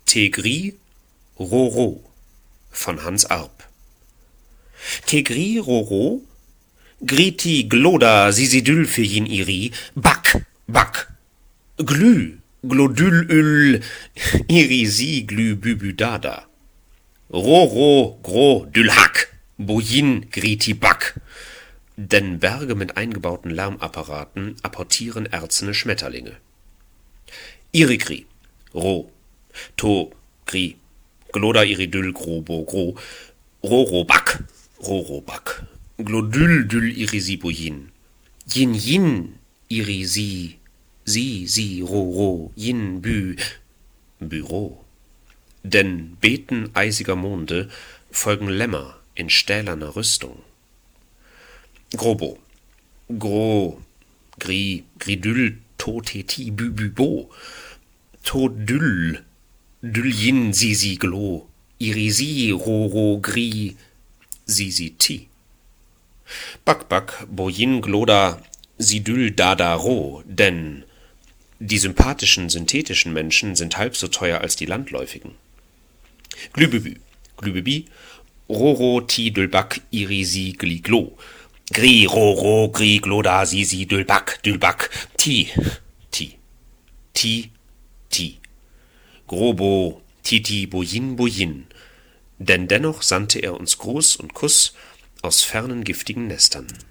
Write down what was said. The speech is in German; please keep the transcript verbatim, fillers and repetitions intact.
Tegri, Roro von Hans Arp. Tegri, Roro, Griti, Gloda, Sisidül für yin iri, Back, Back, Glü, Glodül, Ül, Iri, Si, Glü, Bübü, Dada. Roro, Gro, Dülhack, Bojin, Griti, Back. Denn Berge mit eingebauten Lärmapparaten apportieren erzene Schmetterlinge. Irigri, Ro, To, Gri, Gloda, Iridül, Grobo, Gro, Roro, Back, Roro, Back, Glodül, Dül, Irisi, Bojin, Yin, Yin, Irisi, Si, Si, Roro, Yin, Bü, Büro. Denn Beten eisiger Monde folgen Lämmer in stählerner Rüstung. Grobo, Gro, Gri, Gridül, To, Teti, Bü, Bübo, To, Dül, Dül, Yin, Si, Si, Glo, Irisi, Roro, Gri, Si, Si, Ti. Back, Back, Bojin, Gloda, Sidül, Dada, Ro, denn die sympathischen, synthetischen Menschen sind halb so teuer als die landläufigen. Glübebü, Glübebi, Roro, Ti, Dülback, Irisi, Gli, Glo, Gri, Roro, Gri, Gloda, Sisi, Dülback, Dülback, Ti, Ti, Ti, Ti, Grobo, Titi, Bojin, Bojin, denn dennoch sandte er uns Gruß und Kuss aus fernen giftigen Nestern.